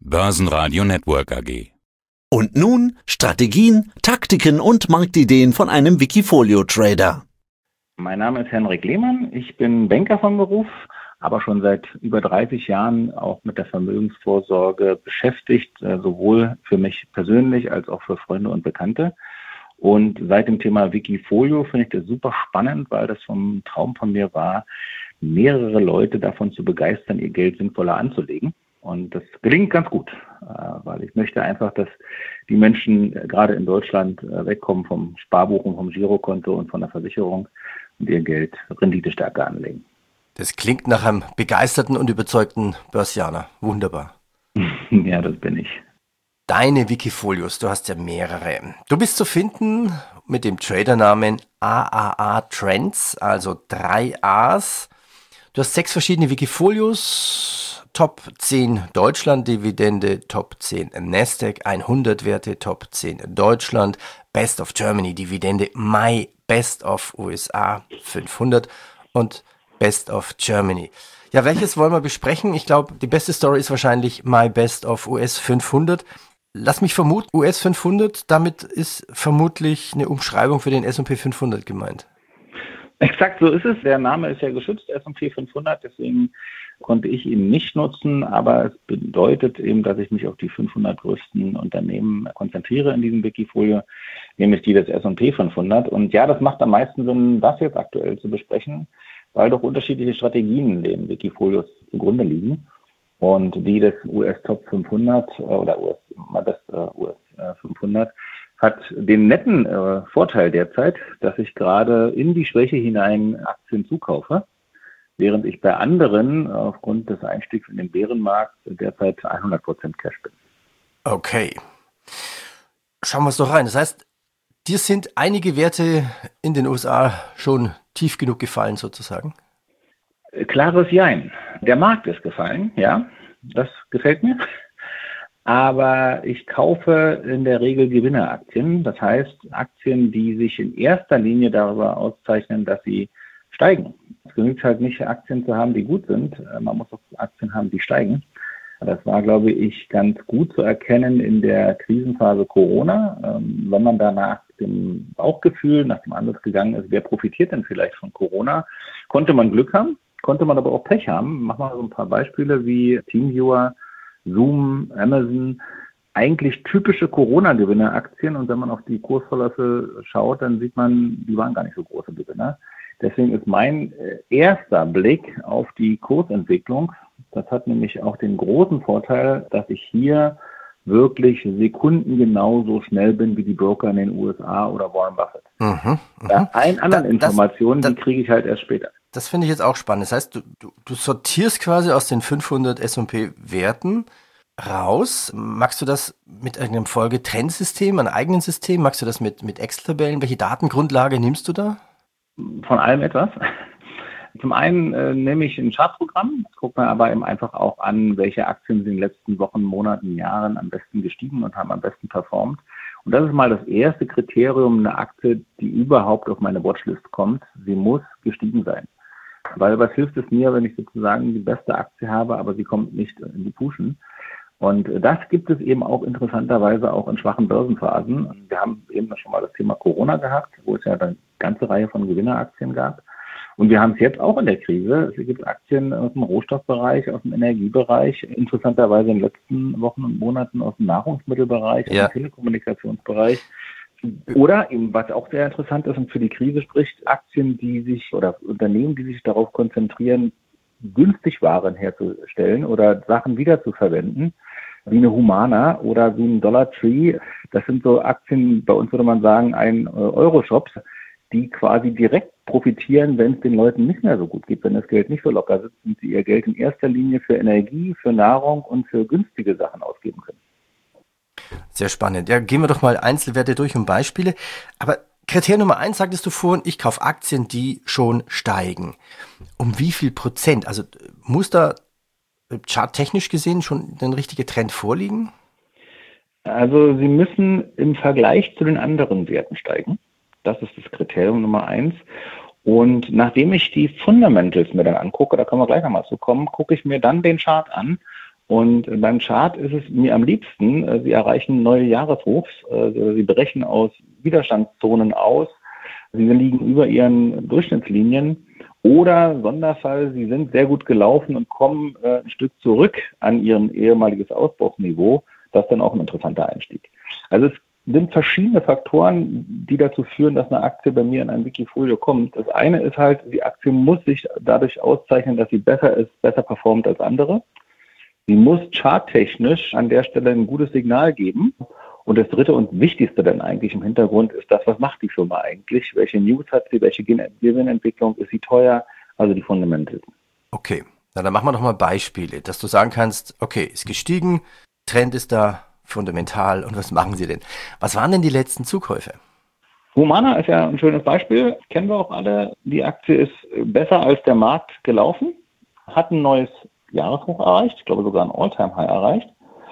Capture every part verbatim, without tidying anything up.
Börsenradio Network A G. Und nun Strategien, Taktiken und Marktideen von einem Wikifolio-Trader. Mein Name ist Henrik Lehmann, ich bin Banker von Beruf, aber schon seit über dreißig Jahren auch mit der Vermögensvorsorge beschäftigt, sowohl für mich persönlich als auch für Freunde und Bekannte. Und seit dem Thema Wikifolio finde ich das super spannend, weil das vom Traum von mir war, mehrere Leute davon zu begeistern, ihr Geld sinnvoller anzulegen. Und das gelingt ganz gut, weil ich möchte einfach, dass die Menschen gerade in Deutschland wegkommen vom Sparbuch und vom Girokonto und von der Versicherung und ihr Geld renditestärker anlegen. Das klingt nach einem begeisterten und überzeugten Börsianer. Wunderbar. Ja, das bin ich. Deine Wikifolios, du hast ja mehrere. Du bist zu finden mit dem Tradernamen A A A Trends, also drei A's. Du hast sechs verschiedene Wikifolios, Top zehn Deutschland Dividende, Top zehn Nasdaq hundert Werte, Top zehn Deutschland, Best of Germany Dividende, My Best of U S A fünfhundert und Best of Germany. Ja, welches wollen wir besprechen? Ich glaube, die beste Story ist wahrscheinlich My Best of U S fünfhundert. Lass mich vermuten, U S fünfhundert, damit ist vermutlich eine Umschreibung für den S und P fünfhundert gemeint. Exakt so ist es. Der Name ist ja geschützt, S und P fünfhundert, deswegen konnte ich ihn nicht nutzen, aber es bedeutet eben, dass ich mich auf die fünfhundert größten Unternehmen konzentriere in diesem Wikifolio, nämlich die des S und P fünfhundert. Und ja, das macht am meisten Sinn, das jetzt aktuell zu besprechen, weil doch unterschiedliche Strategien den Wikifolios zugrunde liegen. Und die des U S Top fünfhundert oder U S, das U S fünfhundert hat den netten äh, Vorteil derzeit, dass ich gerade in die Schwäche hinein Aktien zukaufe, während ich bei anderen aufgrund des Einstiegs in den Bärenmarkt derzeit hundert Prozent Cash bin. Okay. Schauen wir es doch rein. Das heißt, dir sind einige Werte in den U S A schon tief genug gefallen sozusagen? Klares Jein. Der Markt ist gefallen, ja, das gefällt mir. Aber ich kaufe in der Regel Gewinneraktien. Das heißt, Aktien, die sich in erster Linie darüber auszeichnen, dass sie steigen. Es genügt halt nicht, Aktien zu haben, die gut sind. Man muss auch Aktien haben, die steigen. Das war, glaube ich, ganz gut zu erkennen in der Krisenphase Corona. Wenn man da nach dem Bauchgefühl, nach dem Ansatz gegangen ist, wer profitiert denn vielleicht von Corona, konnte man Glück haben, konnte man aber auch Pech haben. Machen wir so ein paar Beispiele wie TeamViewer, Zoom, Amazon, eigentlich typische Corona-Gewinneraktien. Und wenn man auf die Kursverläufe schaut, dann sieht man, die waren gar nicht so große Gewinner. Deswegen ist mein erster Blick auf die Kursentwicklung, das hat nämlich auch den großen Vorteil, dass ich hier wirklich sekundengenau so schnell bin wie die Broker in den U S A oder Warren Buffett. Mhm, ja, allen anderen da, Informationen, das, die kriege ich halt erst später. Das finde ich jetzt auch spannend. Das heißt, du, du, du sortierst quasi aus den fünfhundert S und P-Werten raus. Magst du das mit irgendeinem Folgetrendsystem, einem eigenen System? Magst du das mit, mit Excel-Tabellen? Welche Datengrundlage nimmst du da? Von allem etwas. Zum einen äh, nehme ich ein Chartprogramm, das guckt man aber eben einfach auch an, welche Aktien sind in den letzten Wochen, Monaten, Jahren am besten gestiegen und haben am besten performt. Und das ist mal das erste Kriterium, eine Aktie, die überhaupt auf meine Watchlist kommt. Sie muss gestiegen sein. Weil was hilft es mir, wenn ich sozusagen die beste Aktie habe, aber sie kommt nicht in die Puschen? Und das gibt es eben auch interessanterweise auch in schwachen Börsenphasen. Wir haben eben schon mal das Thema Corona gehabt, wo es ja eine ganze Reihe von Gewinneraktien gab. Und wir haben es jetzt auch in der Krise. Es gibt Aktien aus dem Rohstoffbereich, aus dem Energiebereich, interessanterweise in den letzten Wochen und Monaten aus dem Nahrungsmittelbereich, ja, aus dem Telekommunikationsbereich. Oder eben, was auch sehr interessant ist und für die Krise spricht, Aktien, die sich oder Unternehmen, die sich darauf konzentrieren, günstig Waren herzustellen oder Sachen wiederzuverwenden, wie eine Humana oder wie ein Dollar Tree. Das sind so Aktien, bei uns würde man sagen, ein Euro-Shop, die quasi direkt profitieren, wenn es den Leuten nicht mehr so gut geht, wenn das Geld nicht so locker sitzt und sie ihr Geld in erster Linie für Energie, für Nahrung und für günstige Sachen ausgeben können. Sehr spannend. Ja, gehen wir doch mal Einzelwerte durch und Beispiele. Aber Kriterium Nummer eins, sagtest du vorhin, ich kaufe Aktien, die schon steigen. Um wie viel Prozent? Also muss da charttechnisch gesehen schon ein richtiger Trend vorliegen? Also sie müssen im Vergleich zu den anderen Werten steigen. Das ist das Kriterium Nummer eins. Und nachdem ich die Fundamentals mir dann angucke, da können wir gleich nochmal zu kommen, gucke ich mir dann den Chart an Und beim Chart ist es mir am liebsten, äh, Sie erreichen neue Jahreshochs, äh, Sie brechen aus Widerstandszonen aus, Sie liegen über Ihren Durchschnittslinien oder Sonderfall, Sie sind sehr gut gelaufen und kommen äh, ein Stück zurück an Ihren ehemaliges Ausbruchsniveau. Das ist dann auch ein interessanter Einstieg. Also es sind verschiedene Faktoren, die dazu führen, dass eine Aktie bei mir in ein Wikifolio kommt. Das eine ist halt, die Aktie muss sich dadurch auszeichnen, dass sie besser ist, besser performt als andere. Sie muss charttechnisch an der Stelle ein gutes Signal geben. Und das dritte und wichtigste dann eigentlich im Hintergrund ist das, was macht die Firma eigentlich? Welche News hat sie? Welche Gewinnentwicklung? Ist sie teuer? Also die Fundamentals. Okay, na, dann machen wir doch mal Beispiele, dass du sagen kannst, okay, ist gestiegen, Trend ist da, fundamental. Und was machen sie denn? Was waren denn die letzten Zukäufe? Humana ist ja ein schönes Beispiel. Kennen wir auch alle. Die Aktie ist besser als der Markt gelaufen, hat ein neues Jahreshoch erreicht, ich glaube sogar ein All-Time-High erreicht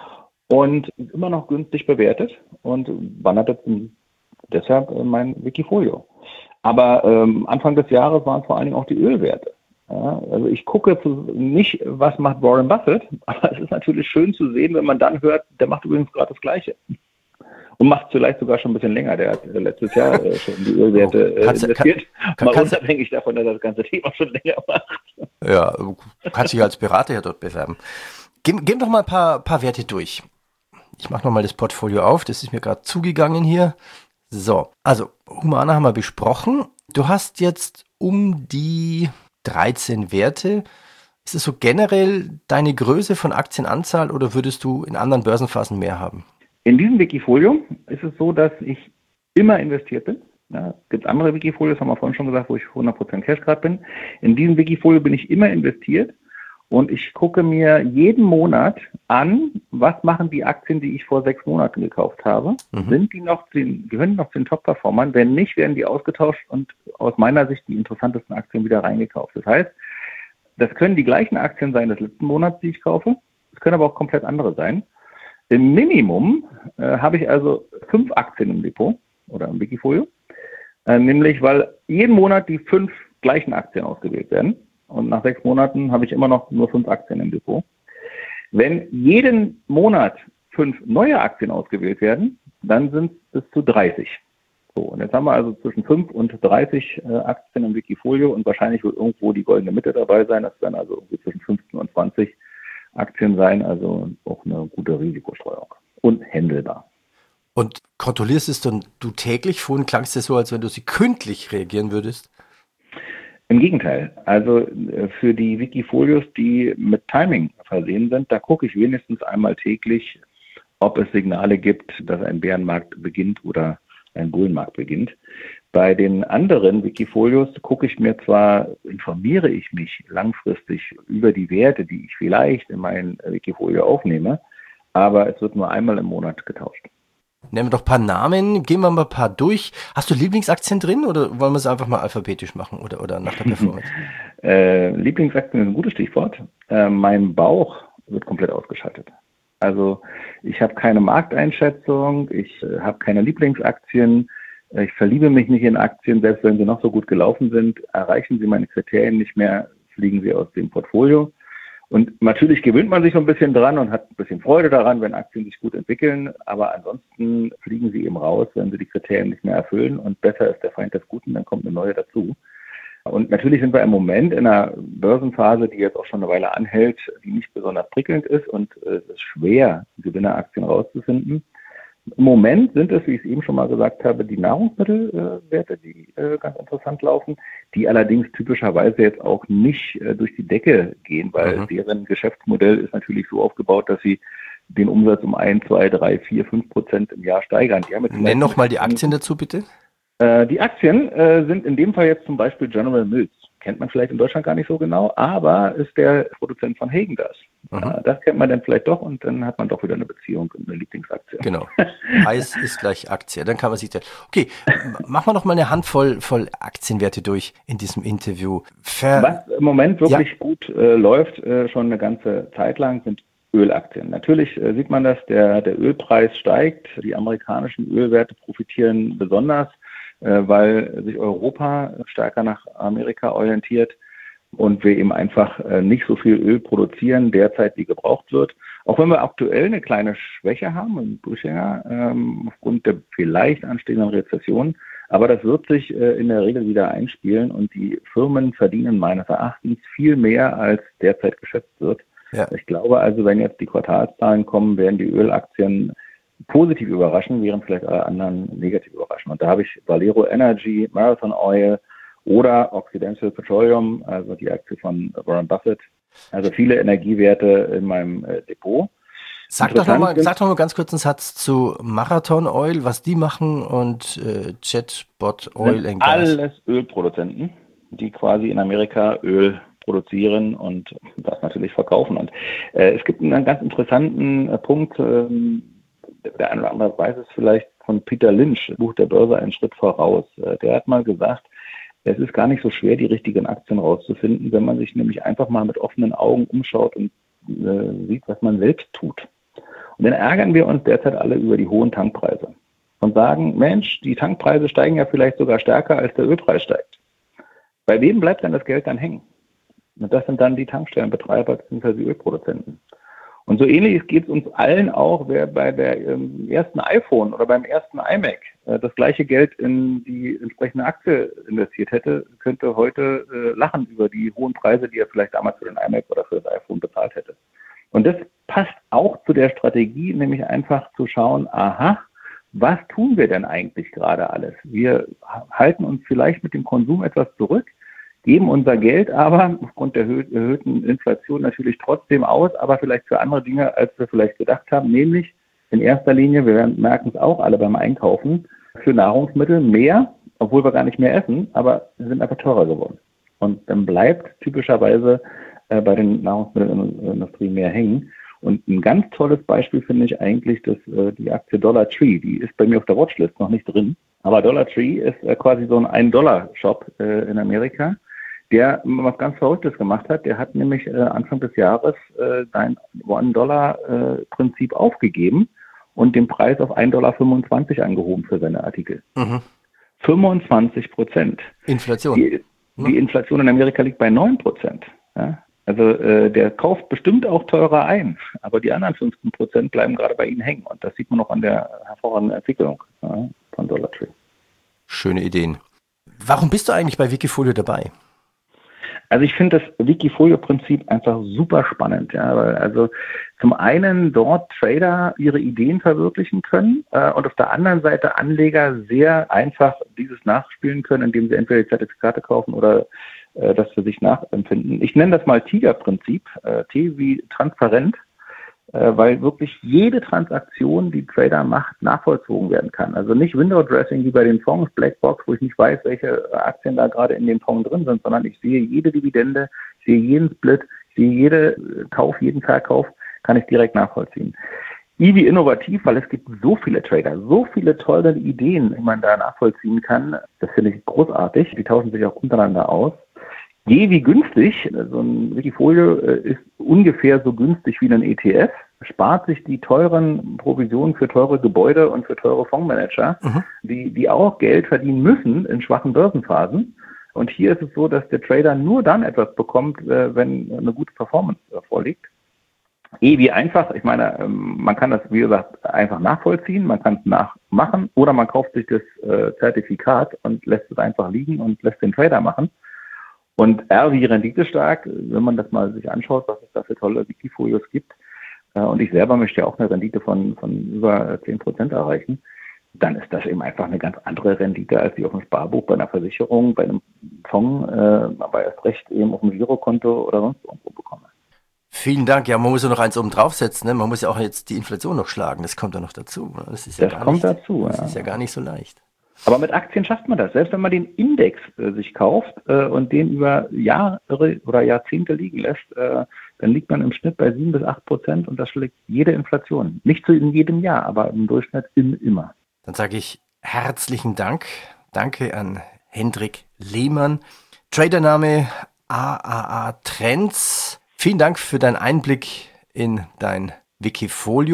und ist immer noch günstig bewertet und wandert jetzt deshalb mein Wikifolio. Aber ähm, Anfang des Jahres waren es vor allen Dingen auch die Ölwerte. Ja, also ich gucke nicht, was macht Warren Buffett, aber es ist natürlich schön zu sehen, wenn man dann hört, der macht übrigens gerade das Gleiche. Und macht vielleicht sogar schon ein bisschen länger. Der hat letztes Jahr äh, schon die Ölwerte äh, kannst, investiert. Kann, Mal kannst, unabhängig davon, dass er das ganze Thema schon länger macht. Ja, du kannst dich als Berater ja dort bewerben. Gehen, gehen doch mal ein paar, paar Werte durch. Ich mache nochmal das Portfolio auf. Das ist mir gerade zugegangen hier. So, also Humana haben wir besprochen. Du hast jetzt um die dreizehn Werte. Ist es so generell deine Größe von Aktienanzahl oder würdest du in anderen Börsenphasen mehr haben? In diesem Wikifolio ist es so, dass ich immer investiert bin. Ja, es gibt andere Wikifolios, haben wir vorhin schon gesagt, wo ich hundert Prozent Cash gerade bin. In diesem Wikifolio bin ich immer investiert und ich gucke mir jeden Monat an, was machen die Aktien, die ich vor sechs Monaten gekauft habe. Mhm. Sind die noch, den, gehören die noch zu den Top-Performern? Wenn nicht, werden die ausgetauscht und aus meiner Sicht die interessantesten Aktien wieder reingekauft. Das heißt, das können die gleichen Aktien sein des letzten Monats, die ich kaufe. Es können aber auch komplett andere sein. Im Minimum äh, habe ich also fünf Aktien im Depot oder im Wikifolio, äh, nämlich weil jeden Monat die fünf gleichen Aktien ausgewählt werden und nach sechs Monaten habe ich immer noch nur fünf Aktien im Depot. Wenn jeden Monat fünf neue Aktien ausgewählt werden, dann sind es bis zu dreißig. So, und jetzt haben wir also zwischen fünf und dreißig äh, Aktien im Wikifolio und wahrscheinlich wird irgendwo die goldene Mitte dabei sein, das werden also irgendwie zwischen fünfzehn und zwanzig Aktien sein, also auch eine gute Risikostreuung und handelbar. Und kontrollierst es dann du täglich? Vorhin klang es dir so, als wenn du sie kündlich reagieren würdest? Im Gegenteil. Also für die Wikifolios, die mit Timing versehen sind, da gucke ich wenigstens einmal täglich, ob es Signale gibt, dass ein Bärenmarkt beginnt oder ein Bullenmarkt beginnt. Bei den anderen Wikifolios gucke ich mir zwar, informiere ich mich langfristig über die Werte, die ich vielleicht in mein Wikifolio aufnehme, aber es wird nur einmal im Monat getauscht. Nehmen wir doch ein paar Namen, gehen wir mal ein paar durch. Hast du Lieblingsaktien drin oder wollen wir es einfach mal alphabetisch machen oder, oder nach der Performance? äh, Lieblingsaktien ist ein gutes Stichwort. Äh, mein Bauch wird komplett ausgeschaltet. Also ich habe keine Markteinschätzung, ich äh, habe keine Lieblingsaktien, ich verliebe mich nicht in Aktien, selbst wenn sie noch so gut gelaufen sind, erreichen sie meine Kriterien nicht mehr, fliegen sie aus dem Portfolio. Und natürlich gewöhnt man sich so ein bisschen dran und hat ein bisschen Freude daran, wenn Aktien sich gut entwickeln, aber ansonsten fliegen sie eben raus, wenn sie die Kriterien nicht mehr erfüllen und besser ist der Feind des Guten, dann kommt eine neue dazu. Und natürlich sind wir im Moment in einer Börsenphase, die jetzt auch schon eine Weile anhält, die nicht besonders prickelnd ist und es ist schwer, Gewinneraktien rauszufinden. Im Moment sind es, wie ich es eben schon mal gesagt habe, die Nahrungsmittelwerte, die äh, ganz interessant laufen, die allerdings typischerweise jetzt auch nicht äh, durch die Decke gehen, weil mhm. deren Geschäftsmodell ist natürlich so aufgebaut, dass sie den Umsatz um ein, zwei, drei, vier, fünf Prozent im Jahr steigern. Die haben jetzt Nenn nochmal die Aktien dazu, bitte. Äh, die Aktien äh, sind in dem Fall jetzt zum Beispiel General Mills. Kennt man vielleicht in Deutschland gar nicht so genau, aber ist der Produzent von Häagen-Dazs. Mhm. Das kennt man dann vielleicht doch und dann hat man doch wieder eine Beziehung und eine Lieblingsaktie. Genau. Eis ist gleich Aktie. Dann kann man sich da. Okay, machen wir noch mal eine Handvoll voll Aktienwerte durch in diesem Interview. Ver Was im Moment wirklich ja. gut äh, läuft, äh, schon eine ganze Zeit lang, sind Ölaktien. Natürlich äh, sieht man das, der, der Ölpreis steigt. Die amerikanischen Ölwerte profitieren besonders, weil sich Europa stärker nach Amerika orientiert. und wir eben einfach nicht so viel Öl produzieren derzeit, wie gebraucht wird. Auch wenn wir aktuell eine kleine Schwäche haben, einen Durchhänger, ähm, aufgrund der vielleicht anstehenden Rezession. Aber das wird sich äh, in der Regel wieder einspielen und die Firmen verdienen meines Erachtens viel mehr, als derzeit geschätzt wird. Ja. Ich glaube also, wenn jetzt die Quartalszahlen kommen, werden die Ölaktien positiv überraschen, während vielleicht alle anderen negativ überraschen. Und da habe ich Valero Energy, Marathon Oil oder Occidental Petroleum, also die Aktie von Warren Buffett. Also viele Energiewerte in meinem äh, Depot. Sag doch, noch mal, sag doch mal ganz kurz einen Satz zu Marathon Oil, was die machen und äh, Jetbot Oil and Gas. Alles Ölproduzenten, die quasi in Amerika Öl produzieren und das natürlich verkaufen. Und äh, es gibt einen ganz interessanten äh, Punkt, äh, der eine oder andere weiß es vielleicht, von Peter Lynch, Buch der Börse, einen Schritt voraus. Äh, der hat mal gesagt, es ist gar nicht so schwer, die richtigen Aktien rauszufinden, wenn man sich nämlich einfach mal mit offenen Augen umschaut und äh, sieht, was man selbst tut. Und dann ärgern wir uns derzeit alle über die hohen Tankpreise und sagen, Mensch, die Tankpreise steigen ja vielleicht sogar stärker, als der Ölpreis steigt. Bei wem bleibt denn das Geld dann hängen? Und das sind dann die Tankstellenbetreiber bzw. die Ölproduzenten. Und so ähnlich geht es uns allen auch, wer bei der ähm, ersten iPhone oder beim ersten iMac äh, das gleiche Geld in die entsprechende Aktie investiert hätte, könnte heute äh, lachen über die hohen Preise, die er vielleicht damals für den iMac oder für das iPhone bezahlt hätte. Und das passt auch zu der Strategie, nämlich einfach zu schauen, aha, was tun wir denn eigentlich gerade alles? Wir halten uns vielleicht mit dem Konsum etwas zurück, geben unser Geld aber aufgrund der erhöhten Inflation natürlich trotzdem aus, aber vielleicht für andere Dinge, als wir vielleicht gedacht haben, nämlich in erster Linie, wir merken es auch alle beim Einkaufen, für Nahrungsmittel mehr, obwohl wir gar nicht mehr essen, aber sie sind einfach teurer geworden. Und dann bleibt typischerweise äh, bei den Nahrungsmittelindustrie mehr hängen. Und ein ganz tolles Beispiel finde ich eigentlich, dass äh, die Aktie Dollar Tree, die ist bei mir auf der Watchlist noch nicht drin, aber Dollar Tree ist äh, quasi so ein ein-Dollar-Shop äh, in Amerika, der was ganz Verrücktes gemacht hat. Der hat nämlich äh, Anfang des Jahres äh, sein One-Dollar-Prinzip äh, aufgegeben und den Preis auf ein Komma fünfundzwanzig Dollar angehoben für seine Artikel. Mhm. fünfundzwanzig Prozent. Inflation. Die, die Inflation in Amerika liegt bei neun Prozent. Ja? Also äh, der kauft bestimmt auch teurer ein, aber die anderen fünfzehn Prozent bleiben gerade bei ihnen hängen. Und das sieht man auch an der hervorragenden Entwicklung ja, von Dollar Tree. Schöne Ideen. Warum bist du eigentlich bei Wikifolio dabei? Also ich finde das Wikifolio-Prinzip einfach super spannend, ja, weil also zum einen dort Trader ihre Ideen verwirklichen können äh, und auf der anderen Seite Anleger sehr einfach dieses nachspielen können, indem sie entweder die Zertifikate kaufen oder äh, das für sich nachempfinden. Ich nenne das mal Tiger-Prinzip, äh, T wie transparent, äh, weil wirklich jede Transaktion, die Trader macht, nachvollzogen werden kann. Also nicht Window-Dressing wie bei den Fonds, Blackbox, wo ich nicht weiß, welche Aktien da gerade in dem Fonds drin sind, sondern ich sehe jede Dividende, ich sehe jeden Split, ich sehe jeden Kauf, jeden Verkauf, kann ich direkt nachvollziehen. I wie innovativ, weil es gibt so viele Trader, so viele tolle Ideen, die man da nachvollziehen kann. Das finde ich großartig. Die tauschen sich auch untereinander aus. G wie günstig, so ein Wikifolio ist ungefähr so günstig wie ein E T F, spart sich die teuren Provisionen für teure Gebäude und für teure Fondsmanager, mhm. die, die auch Geld verdienen müssen in schwachen Börsenphasen. Und hier ist es so, dass der Trader nur dann etwas bekommt, wenn eine gute Performance vorliegt. E wie einfach, ich meine, man kann das, wie gesagt, einfach nachvollziehen, man kann es nachmachen oder man kauft sich das Zertifikat und lässt es einfach liegen und lässt den Trader machen. Und R wie renditestark, wenn man das mal sich anschaut, was es da für tolle Wikifolios gibt, und ich selber möchte ja auch eine Rendite von, von über zehn Prozent erreichen, dann ist das eben einfach eine ganz andere Rendite, als die auf dem Sparbuch, bei einer Versicherung, bei einem Fonds, äh, aber erst recht eben auf dem Girokonto oder sonst irgendwo bekomme. Vielen Dank. Ja, man muss ja noch eins oben draufsetzen. Ne? Man muss ja auch jetzt die Inflation noch schlagen. Das kommt ja noch dazu. Das, ist ja das gar kommt nicht, dazu. Das ja. ist ja gar nicht so leicht. Aber mit Aktien schafft man das. Selbst wenn man den Index äh, sich kauft äh, und den über Jahre oder Jahrzehnte liegen lässt, äh, dann liegt man im Schnitt bei sieben bis acht Prozent und das schlägt jede Inflation. Nicht so in jedem Jahr, aber im Durchschnitt in immer. Dann sage ich herzlichen Dank. Danke an Hendrik Lehmann. Tradername A A A Trends. Vielen Dank für deinen Einblick in dein Wikifolio.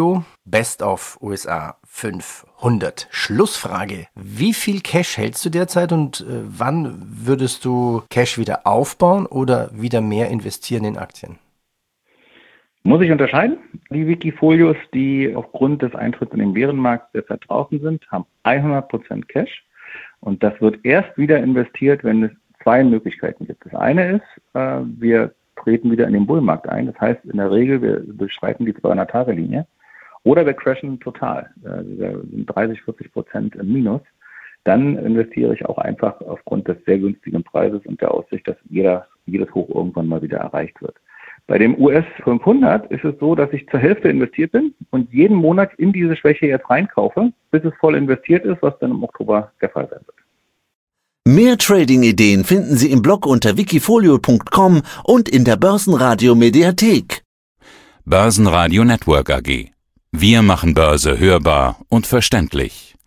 Best of U S A fünfhundert. Schlussfrage. Wie viel Cash hältst du derzeit und äh, wann würdest du Cash wieder aufbauen oder wieder mehr investieren in Aktien? Muss ich unterscheiden? Die Wikifolios, die aufgrund des Eintritts in den Bärenmarkt derzeit draußen sind, haben hundert Prozent Cash. Und das wird erst wieder investiert, wenn es zwei Möglichkeiten gibt. Das eine ist, äh, wir treten wieder in den Bullmarkt ein. Das heißt, in der Regel, wir durchschreiten die zweihundert-Tage-Linie. Oder wir crashen total. Äh, wir sind dreißig, vierzig Prozent im Minus. Dann investiere ich auch einfach aufgrund des sehr günstigen Preises und der Aussicht, dass jeder, jedes Hoch irgendwann mal wieder erreicht wird. Bei dem U S fünfhundert ist es so, dass ich zur Hälfte investiert bin und jeden Monat in diese Schwäche jetzt reinkaufe, bis es voll investiert ist, was dann im Oktober der Fall sein wird. Mehr Trading-Ideen finden Sie im Blog unter wikifolio punkt com und in der Börsenradio Mediathek. Börsenradio Network A G. Wir machen Börse hörbar und verständlich.